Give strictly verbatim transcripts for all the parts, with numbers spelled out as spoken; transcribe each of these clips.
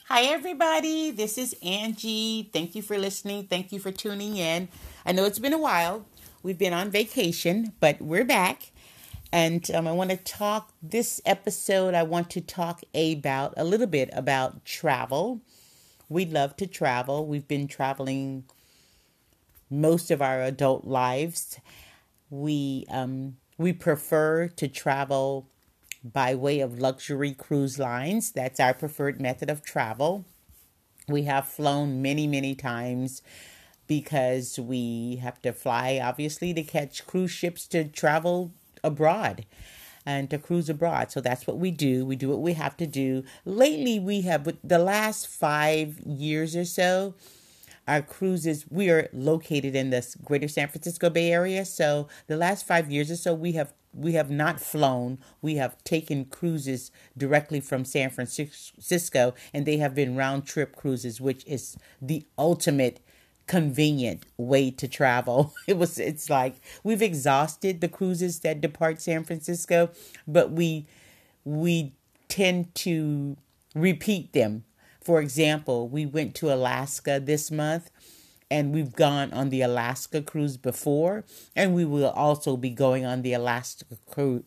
Hi, everybody. This is Angie. Thank you for listening. Thank you for tuning in. I know it's been a while. We've been on vacation, but we're back. And um, I want to talk this episode. I want to talk about a little bit about travel. We love to travel. We've been traveling most of our adult lives. We um, we prefer to travel by way of luxury cruise lines. That's our preferred method of travel. We have flown many, many times because we have to fly, obviously, to catch cruise ships to travel abroad and to cruise abroad. So that's what we do. We do what we have to do. Lately, we have, with the last five years or so, our cruises, we are located in the greater San Francisco Bay Area. So the last five years or so, we have we have not flown. We have taken cruises directly from San Francisco, and they have been round trip cruises, which is the ultimate convenient way to travel. It was it's like we've exhausted the cruises that depart San Francisco, but we we tend to repeat them. For example, we went to Alaska this month, and we've gone on the Alaska cruise before, and we will also be going on the Alaska cru-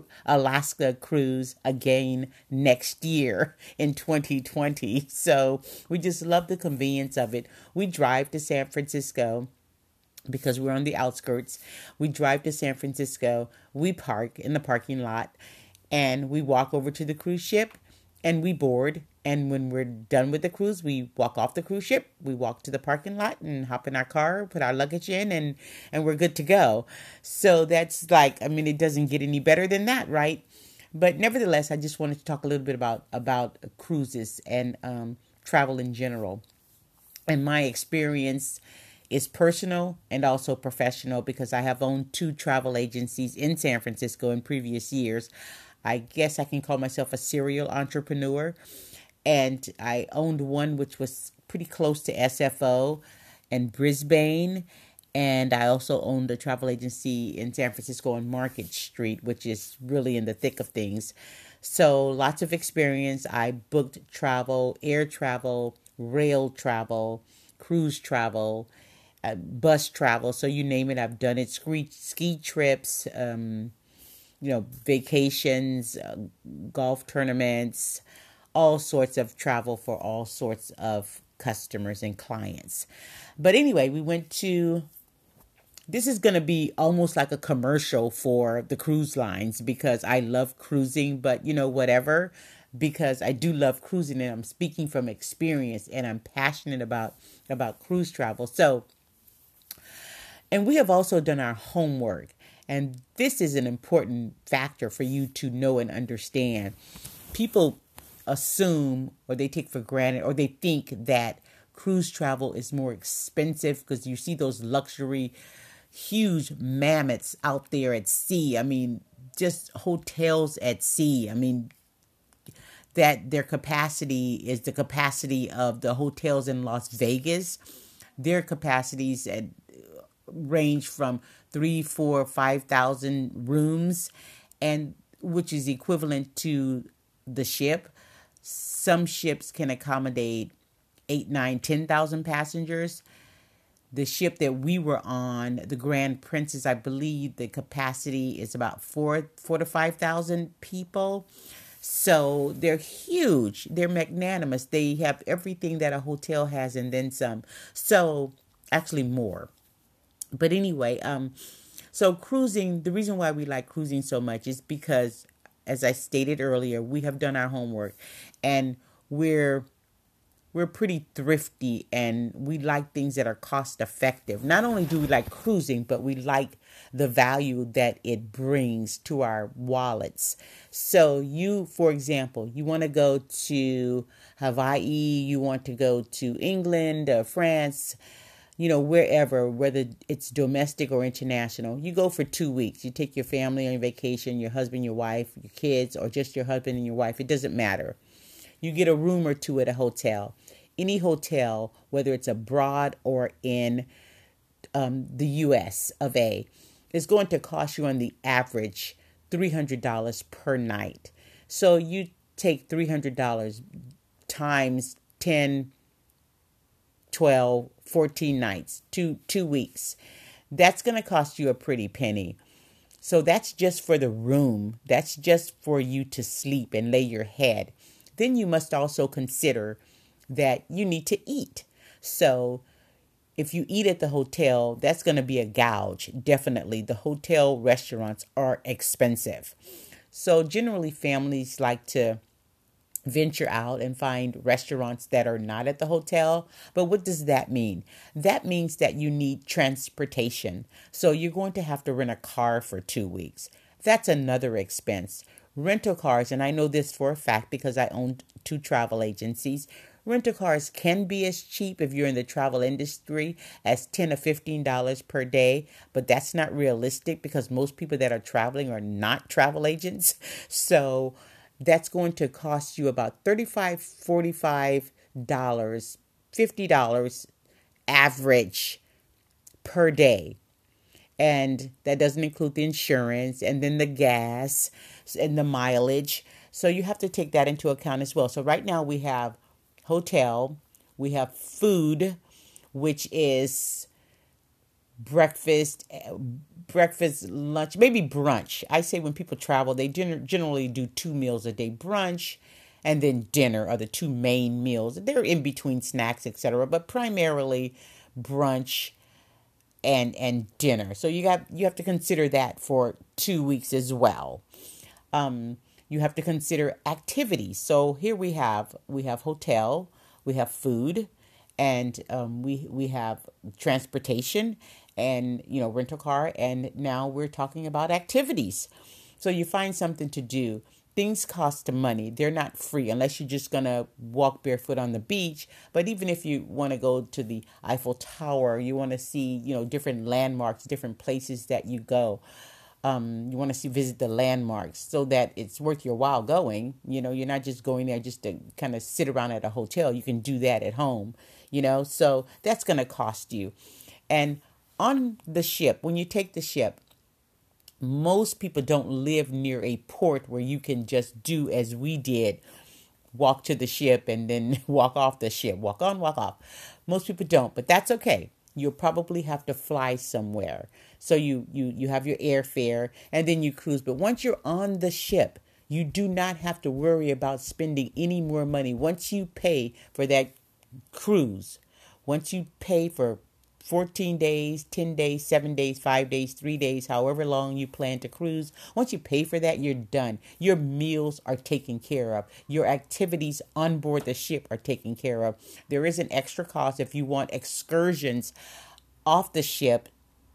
Alaska cruise again next year in twenty twenty. So we just love the convenience of it. We drive to San Francisco because we're on the outskirts. We drive to San Francisco, we park in the parking lot, and we walk over to the cruise ship and we board. And when we're done with the cruise, we walk off the cruise ship, we walk to the parking lot and hop in our car, put our luggage in, and, and we're good to go. So that's like, I mean, it doesn't get any better than that, right? But nevertheless, I just wanted to talk a little bit about, about cruises and um, travel in general. And my experience is personal and also professional because I have owned two travel agencies in San Francisco in previous years. I guess I can call myself a serial entrepreneur. And I owned one which was pretty close to S F O and Brisbane. And I also owned a travel agency in San Francisco on Market Street, which is really in the thick of things. So lots of experience. I booked travel, air travel, rail travel, cruise travel, uh, bus travel. So you name it, I've done it. Ski, ski trips, um, you know, vacations, uh, golf tournaments, all sorts of travel for all sorts of customers and clients. But anyway, we went to, this is going to be almost like a commercial for the cruise lines because I love cruising, but you know, whatever, because I do love cruising and I'm speaking from experience and I'm passionate about, about cruise travel. So, and we have also done our homework. And this is an important factor for you to know and understand. People assume or they take for granted or they think that cruise travel is more expensive because you see those luxury huge mammoths out there at sea. I mean, just hotels at sea. I mean, that their capacity is the capacity of the hotels in Las Vegas. Their capacities at range from three, four, five thousand rooms, and which is equivalent to the ship. Some ships can accommodate eight, nine, ten thousand passengers. The ship that we were on, the Grand Princess, I believe the capacity is about four, four to five thousand people. So they're huge. They're magnanimous. They have everything that a hotel has and then some. So actually more. But anyway, um, so cruising, the reason why we like cruising so much is because, as I stated earlier, we have done our homework and we're we're pretty thrifty and we like things that are cost effective. Not only do we like cruising, but we like the value that it brings to our wallets. So you, for example, you want to go to Hawaii, you want to go to England, uh, France, you know, wherever, whether it's domestic or international, you go for two weeks. You take your family on vacation, your husband, your wife, your kids, or just your husband and your wife. It doesn't matter. You get a room or two at a hotel. Any hotel, whether it's abroad or in um, the U S of A, is going to cost you on the average three hundred dollars per night. So you take three hundred dollars times ten, twelve, fourteen nights, two, two weeks. That's going to cost you a pretty penny. So that's just for the room. That's just for you to sleep and lay your head. Then you must also consider that you need to eat. So if you eat at the hotel, that's going to be a gouge. Definitely. The hotel restaurants are expensive. So generally families like to venture out and find restaurants that are not at the hotel. But what does that mean? That means that you need transportation. So you're going to have to rent a car for two weeks. That's another expense. Rental cars, and I know this for a fact because I own two travel agencies. Rental cars can be as cheap if you're in the travel industry as ten or fifteen dollars per day, but that's not realistic because most people that are traveling are not travel agents. So that's going to cost you about thirty-five dollars, forty-five dollars, fifty dollars average per day. And that doesn't include the insurance and then the gas and the mileage. So you have to take that into account as well. So right now we have hotel, we have food, which is breakfast, breakfast, lunch, maybe brunch. I say when people travel, they generally do two meals a day, brunch and then dinner are the two main meals. They're in between snacks, et cetera, but primarily brunch and and dinner. So you got you have to consider that for two weeks as well. Um, you have to consider activities. So here we have we have hotel, we have food, and um, we we have transportation, and you know rental car, and now we're talking about activities. So you find something to do. Things cost money. They're not free unless you're just going to walk barefoot on the beach. But even if you want to go to the Eiffel Tower, you want to see, you know, different landmarks, different places that you go. Um, you want to see, visit the landmarks so that it's worth your while going. You know, you're not just going there just to kind of sit around at a hotel. You can do that at home, you know, so that's going to cost you. And on the ship, when you take the ship, most people don't live near a port where you can just do as we did, walk to the ship and then walk off the ship, walk on, walk off. Most people don't, but that's okay. You'll probably have to fly somewhere. So you, you, you have your airfare and then you cruise. But once you're on the ship, you do not have to worry about spending any more money. Once you pay for that cruise, once you pay for fourteen days, ten days, seven days, five days, three days, however long you plan to cruise. Once you pay for that, you're done. Your meals are taken care of. Your activities on board the ship are taken care of. There is an extra cost if you want excursions off the ship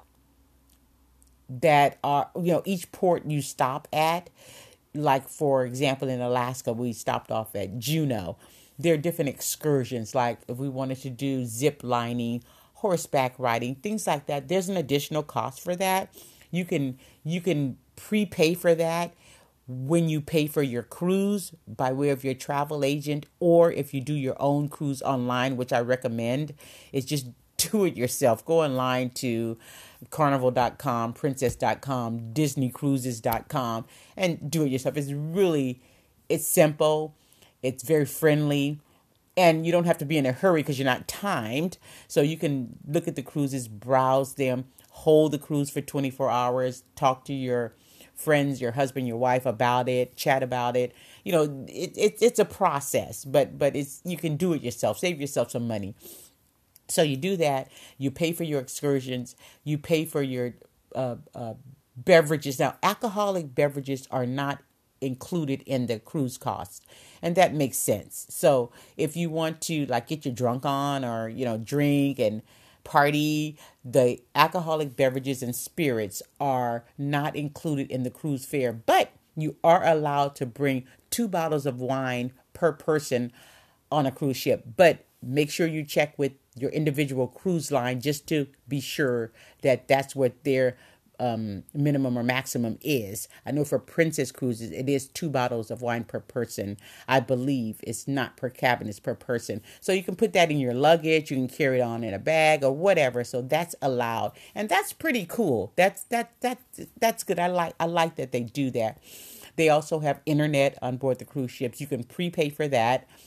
that are, you know, each port you stop at. Like, for example, in Alaska, we stopped off at Juneau. There are different excursions, like if we wanted to do zip lining, horseback riding, things like that. There's an additional cost for that. You can you can prepay for that when you pay for your cruise by way of your travel agent, or if you do your own cruise online, which I recommend, is just do it yourself. Go online to carnival dot com, princess dot com, disney cruises dot com, and do it yourself. It's really, it's simple. It's very friendly. And you don't have to be in a hurry because you're not timed. So you can look at the cruises, browse them, hold the cruise for twenty-four hours, talk to your friends, your husband, your wife about it, chat about it. You know, it, it, it's a process, but but it's you can do it yourself. Save yourself some money. So you do that. You pay for your excursions. You pay for your uh, uh, beverages. Now, alcoholic beverages are not included in the cruise cost. And that makes sense. So if you want to like get your drunk on or, you know, drink and party, the alcoholic beverages and spirits are not included in the cruise fare, but you are allowed to bring two bottles of wine per person on a cruise ship. But make sure you check with your individual cruise line just to be sure that that's what their Um, minimum or maximum is. I know for Princess Cruises, it is two bottles of wine per person. I believe it's not per cabin, it's per person. So you can put that in your luggage, you can carry it on in a bag or whatever. So that's allowed. And that's pretty cool. That's that that that's good. I like I like that they do that. They also have internet on board the cruise ships. You can prepay for that.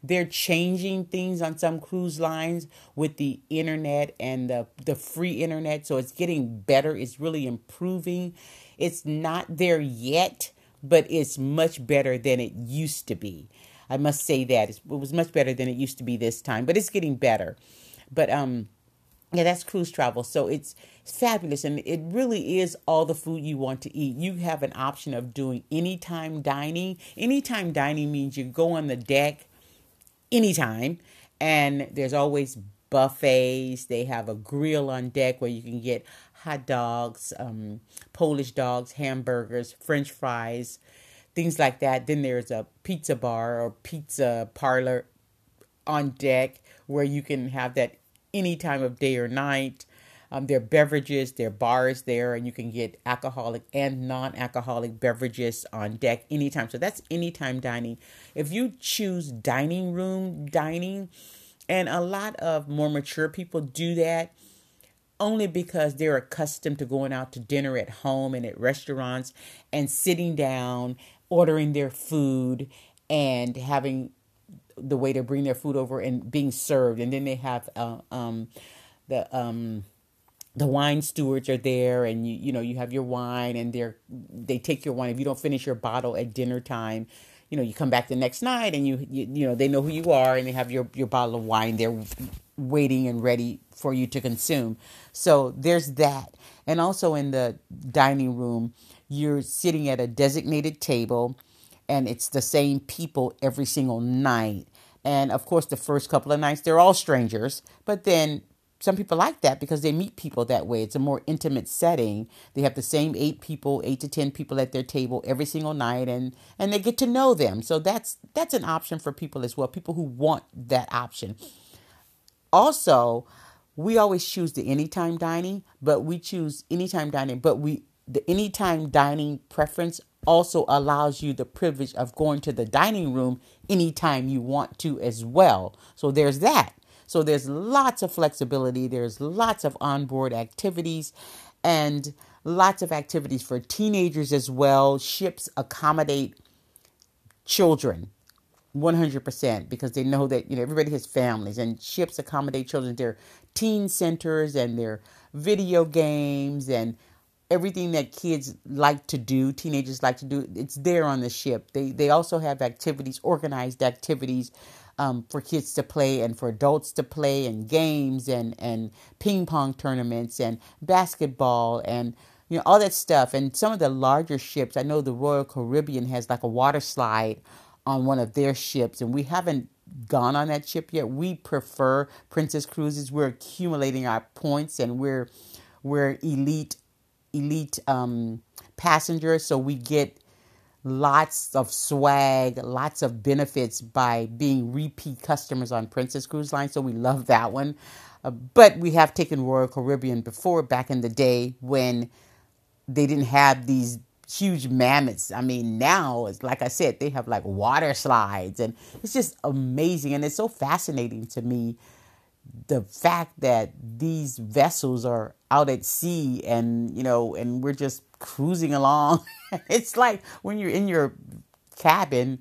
they're changing things on some cruise lines with the internet and the, the free internet. So it's getting better. It's really improving. It's not there yet, but it's much better than it used to be. I must say that it was much better than it used to be this time, but it's getting better. But um, yeah, that's cruise travel. So it's fabulous, and it really is all the food you want to eat. You have an option of doing anytime dining. Anytime dining means you go on the deck anytime, and there's always buffets. They have a grill on deck where you can get hot dogs, um, Polish dogs, hamburgers, French fries, things like that. Then there's a pizza bar or pizza parlor on deck where you can have that any time of day or night. Um, there are beverages, there are bars there, and you can get alcoholic and non-alcoholic beverages on deck anytime. So that's anytime dining. If you choose dining room dining, and a lot of more mature people do that only because they're accustomed to going out to dinner at home and at restaurants and sitting down, ordering their food, and having the waiter bring their food over and being served. And then they have uh, um, the um, the wine stewards are there, and you you know you have your wine, and they're they take your wine. If you don't finish your bottle at dinner time, you know you come back the next night, and you you, you know they know who you are, and they have your your bottle of wine there waiting and ready for you to consume. So there's that. And also in the dining room, you're sitting at a designated table, and it's the same people every single night. And of course, the first couple of nights, they're all strangers. But then some people like that because they meet people that way. It's a more intimate setting. They have the same eight people, eight to ten people at their table every single night, and, and they get to know them. So that's that's an option for people as well, people who want that option. Also, we always choose the anytime dining, but we choose anytime dining, but we the anytime dining preference also allows you the privilege of going to the dining room anytime you want to as well. So there's that. So there's lots of flexibility. There's lots of onboard activities and lots of activities for teenagers as well. Ships accommodate children one hundred percent because they know that, you know, everybody has families, and ships accommodate children. Their teen centers and their video games and everything that kids like to do, teenagers like to do, it's there on the ship. They they also have activities, organized activities um, for kids to play and for adults to play, and games and, and ping pong tournaments and basketball and, you know, all that stuff. And some of the larger ships, I know the Royal Caribbean has like a water slide on one of their ships, and we haven't gone on that ship yet. We prefer Princess Cruises. We're accumulating our points, and we're we're elite elite um, passengers, so we get lots of swag, lots of benefits by being repeat customers on Princess Cruise Line. So we love that one. Uh, but we have taken Royal Caribbean before, back in the day when they didn't have these huge mammoths. I mean, now, it's like I said, they have like water slides, and it's just amazing. And it's so fascinating to me, the fact that these vessels are out at sea, and, you know, and we're just cruising along. It's like when you're in your cabin,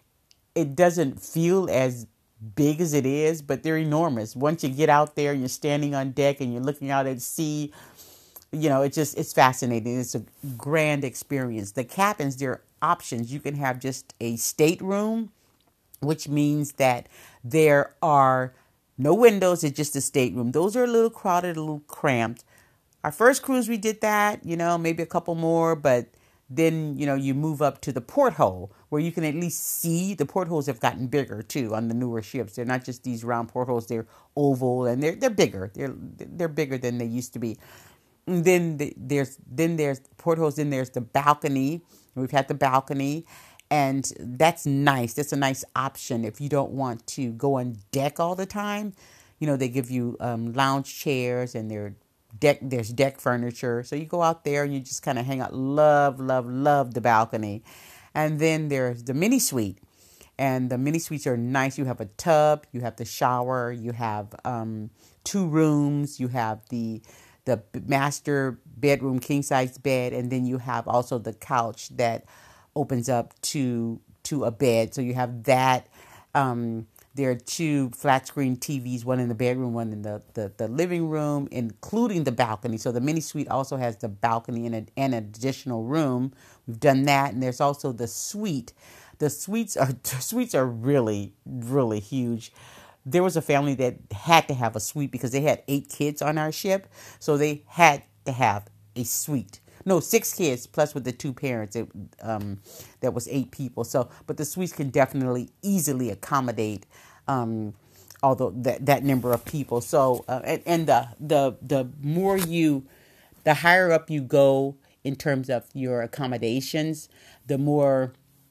it doesn't feel as big as it is, but they're enormous. Once you get out there, you're standing on deck and you're looking out at sea. You know, it's just, it's fascinating. It's a grand experience. The cabins, there are options. You can have just a stateroom, which means that there are no windows. It's just a stateroom. Those are a little crowded, a little cramped. Our first cruise, we did that, you know, maybe a couple more, but then, you know, you move up to the porthole where you can at least see. The portholes have gotten bigger too on the newer ships. They're not just these round portholes. They're oval, and they're, they're bigger. They're, they're bigger than they used to be. And then the, there's then there's portholes. Then there's the balcony. We've had the balcony, and that's nice. That's a nice option if you don't want to go on deck all the time. You know, they give you um, lounge chairs, and they're deck. There's deck furniture, so you go out there and you just kind of hang out. Love, love, love the balcony. And then there's the mini suite, and the mini suites are nice. You have a tub, you have the shower, you have um, two rooms, you have the the master bedroom, king size bed, and then you have also the couch that opens up to to a bed. So you have that. Um, There are two flat screen T Vs, one in the bedroom, one in the, the, the living room, including the balcony. So the mini suite also has the balcony and, a, and an additional room. We've done that. And there's also the suite. The suites are suites are really, really huge. There was a family that had to have a suite because they had eight kids on our ship. So they had to have a suite. No, six kids plus with the two parents. It, um, that was eight people. So, but the suites can definitely easily accommodate, um, although that that number of people. So, uh, and, and the the the more you, the higher up you go in terms of your accommodations, the more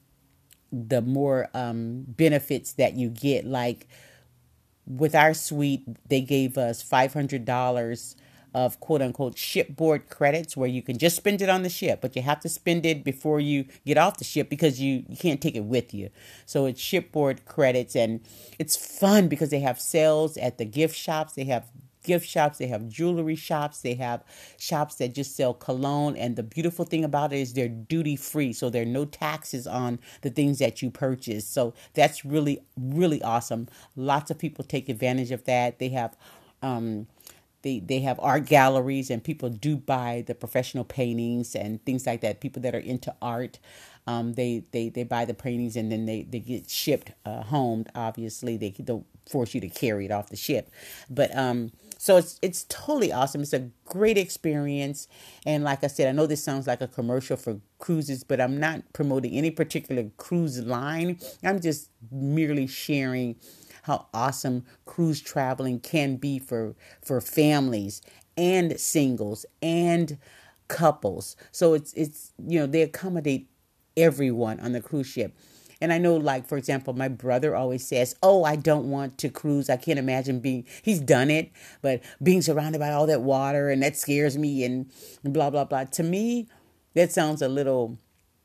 the more um, benefits that you get. Like with our suite, they gave us five hundred dollars of quote unquote shipboard credits where you can just spend it on the ship, but you have to spend it before you get off the ship because you, you can't take it with you. So it's shipboard credits, and it's fun because they have sales at the gift shops. They have gift shops, they have jewelry shops, they have shops that just sell cologne. And the beautiful thing about it is they're duty free. So there are no taxes on the things that you purchase. So that's really, really awesome. Lots of people take advantage of that. They have, um, They, they have art galleries, and people do buy the professional paintings and things like that. People that are into art, um, they, they, they buy the paintings, and then they, they get shipped uh, home. Obviously, they don't force you to carry it off the ship. But um, so it's it's totally awesome. It's a great experience. And like I said, I know this sounds like a commercial for cruises, but I'm not promoting any particular cruise line. I'm just merely sharing how awesome cruise traveling can be for, for families and singles and couples. So it's, it's, you know, they accommodate everyone on the cruise ship. And I know, like, for example, my brother always says, oh, I don't want to cruise. I can't imagine being, he's done it, but being surrounded by all that water, and that scares me, and blah, blah, blah. To me, that sounds a little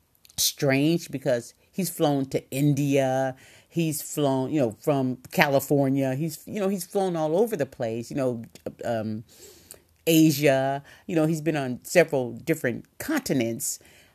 strange because he's flown to India. He's flown, you know, from California. He's, you know, he's flown all over the place, you know, um, Asia. You know, he's been on several different continents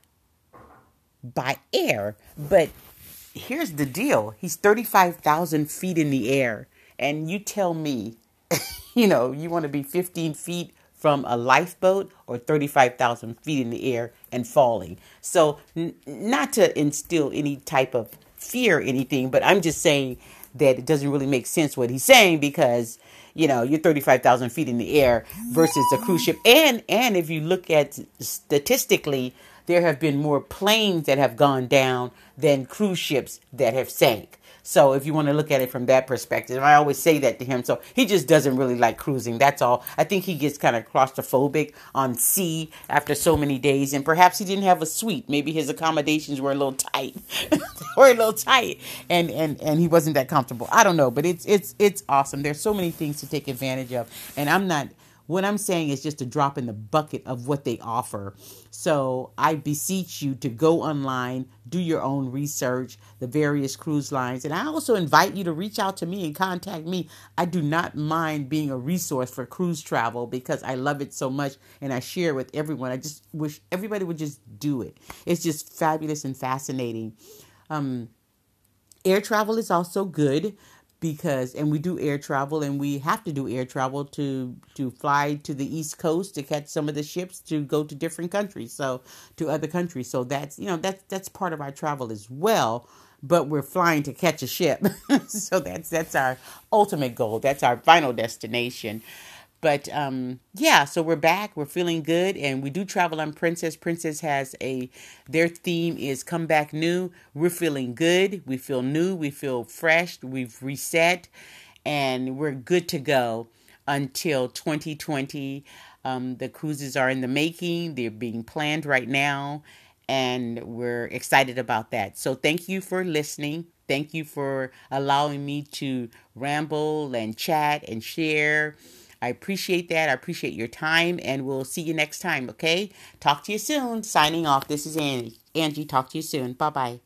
by air. But here's the deal. He's thirty-five thousand feet in the air. And you tell me, you know, you want to be fifteen feet from a lifeboat or thirty-five thousand feet in the air and falling. So n- not to instill any type of fear or anything, but I'm just saying that it doesn't really make sense what he's saying because, you know, you're thirty-five thousand feet in the air versus a cruise ship. And, and if you look at statistically, there have been more planes that have gone down than cruise ships that have sank. So if you want to look at it from that perspective, I always say that to him. So he just doesn't really like cruising. That's all. I think he gets kind of claustrophobic on sea after so many days. And perhaps he didn't have a suite. Maybe his accommodations were a little tight. were a little tight. And, and, and he wasn't that comfortable. I don't know. But it's, it's, it's awesome. There's so many things to take advantage of. And I'm not... What I'm saying is just a drop in the bucket of what they offer. So I beseech you to go online, do your own research, the various cruise lines. And I also invite you to reach out to me and contact me. I do not mind being a resource for cruise travel because I love it so much and I share with everyone. I just wish everybody would just do it. It's just fabulous and fascinating. Um, air travel is also good. Because, and we do air travel, and we have to do air travel to to fly to the East Coast to catch some of the ships to go to different countries, so to other countries. So that's, you know, that's that's part of our travel as well. But we're flying to catch a ship, so that's that's our ultimate goal. That's our final destination. But um, yeah, so we're back. We're feeling good, and we do travel on Princess. Princess has a, their theme is come back new. We're feeling good. We feel new. We feel fresh. We've reset, and we're good to go until twenty twenty. Um, the cruises are in the making. They're being planned right now, and we're excited about that. So thank you for listening. Thank you for allowing me to ramble and chat and share. I appreciate that. I appreciate your time, and we'll see you next time, okay? Talk to you soon. Signing off. This is Angie. Angie, talk to you soon. Bye-bye.